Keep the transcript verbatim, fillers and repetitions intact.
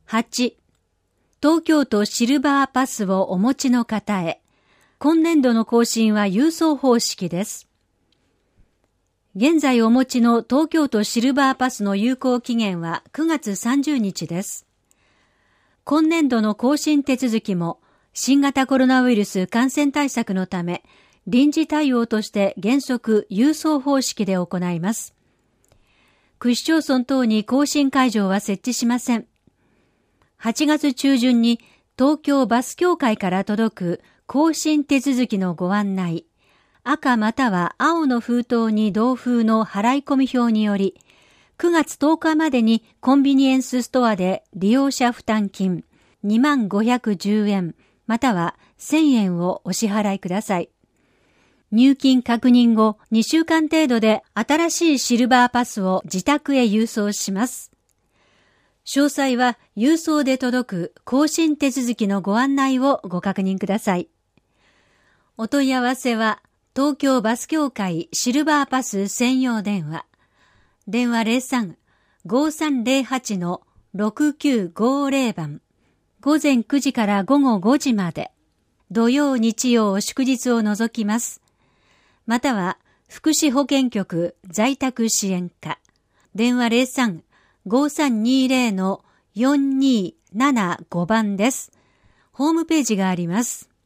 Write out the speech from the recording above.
はち、東京都シルバーパスをお持ちの方へ。今年度の更新は郵送方式です。現在お持ちの東京都シルバーパスの有効期限はくがつさんじゅうにちです。今年度の更新手続きも新型コロナウイルス感染対策のため臨時対応として原則郵送方式で行います。区市町村等に更新会場は設置しません。はちがつ中旬に東京バス協会から届く更新手続きのご案内、赤または青の封筒に同封の払い込み表により、くがつとおかまでにコンビニエンスストアで利用者負担金にまんごひゃくじゅうえんまたはせんえんをお支払いください。入金確認後にしゅうかん程度で新しいシルバーパスを自宅へ郵送します。詳細は郵送で届く更新手続きのご案内をご確認ください。お問い合わせは東京バス協会シルバーパス専用電話。電話 ゼロさん ごさんゼロはち ろくきゅうごゼロ 番。午前くじから午後ごじまで。土曜日曜祝日を除きます。または福祉保健局在宅支援課。電話 ゼロさん ごさんにゼロ よんにーななご 番です。ホームページがあります。